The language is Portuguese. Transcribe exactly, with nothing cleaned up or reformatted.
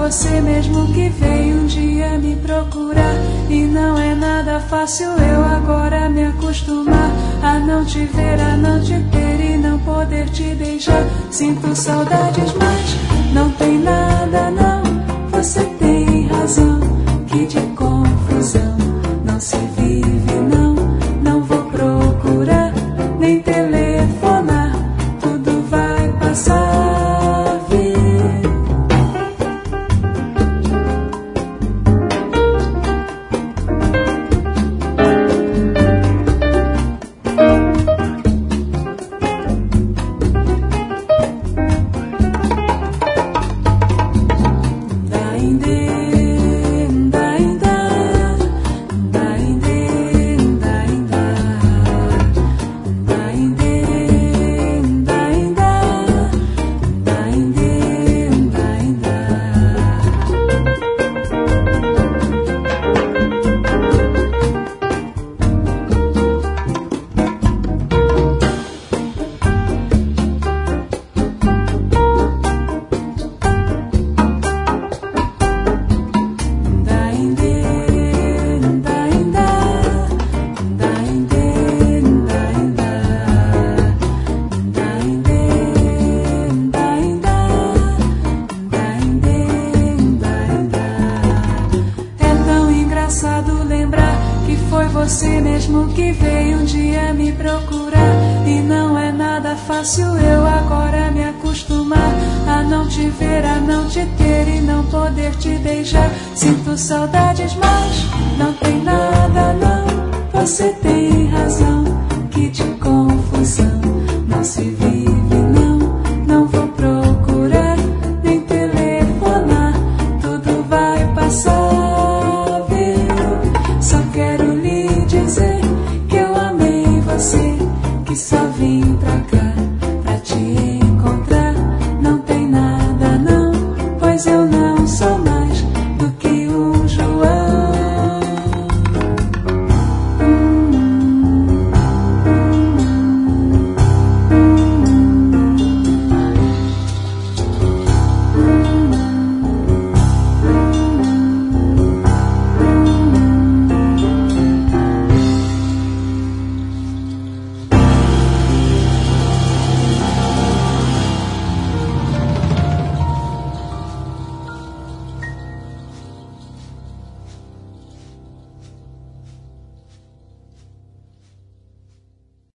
você mesmo que veio um dia me procurar. E não é nada fácil eu agora me acostumar a não te ver, a não te ter e não poder te beijar. Sinto saudades, mas não tem nada não. Você tem razão, que de confusão não se vive não. Não vou procurar, nem telefonar, tudo vai passar. Você mesmo que veio um dia me procurar. E não é nada fácil eu agora me acostumar a não te ver, a não te ter e não poder te beijar. Sinto saudades, mas não tem nada não. Você tem